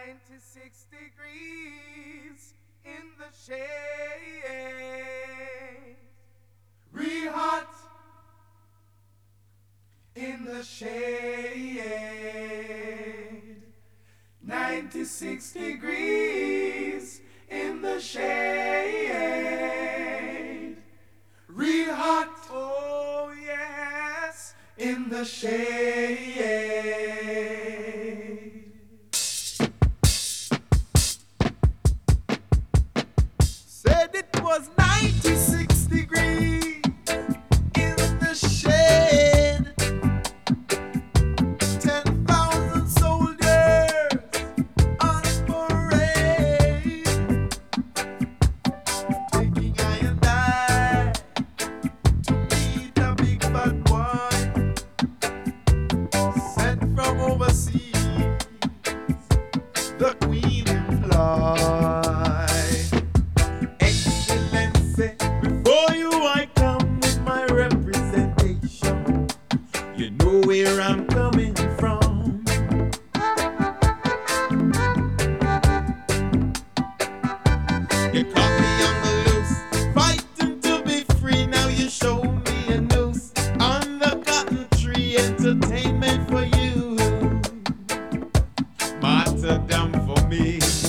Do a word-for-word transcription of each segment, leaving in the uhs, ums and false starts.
ninety-six degrees in the shade. Real hot in the shade. ninety-six degrees in the shade. Real hot, oh yes, in the shade. Said it was ninety-six degrees in the shade. ten thousand soldiers on parade, taking I and I to meet a big bad boy sent from overseas, the Queen employed. Excellency, before you I come with my representation. You know where I'm coming from. You caught me on the loose, fighting to be free. Now you show me a noose on the cotton tree. Entertainment for you, martyrdom for me.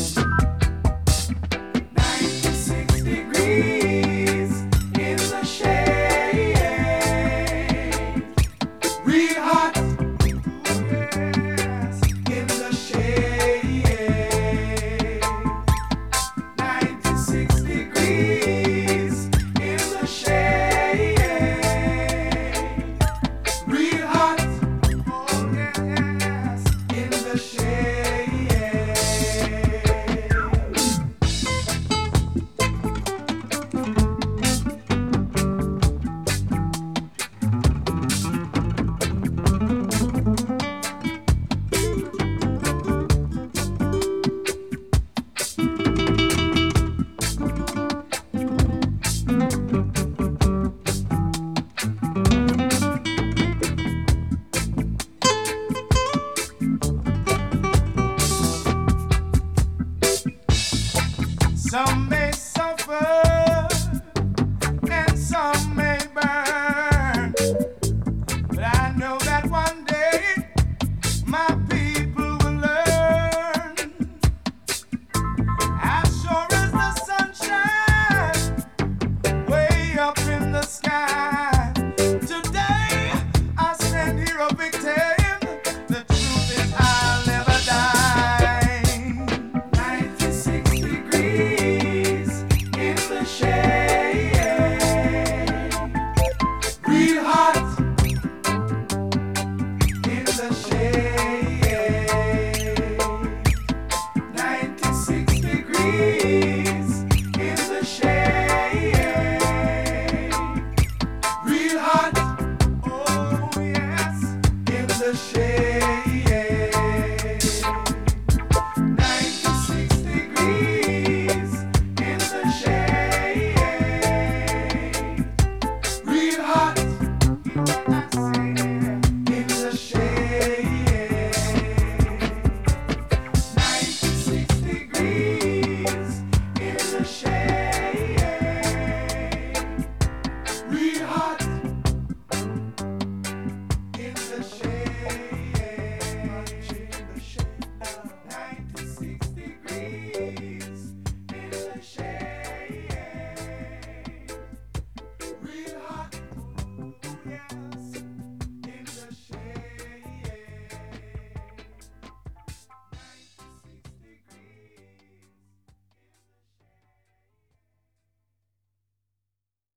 ninety-six degrees in the shade. Real hot, yes, in the shade. ninety-six degrees in the shade. Real hot, oh yes, in the shade. Some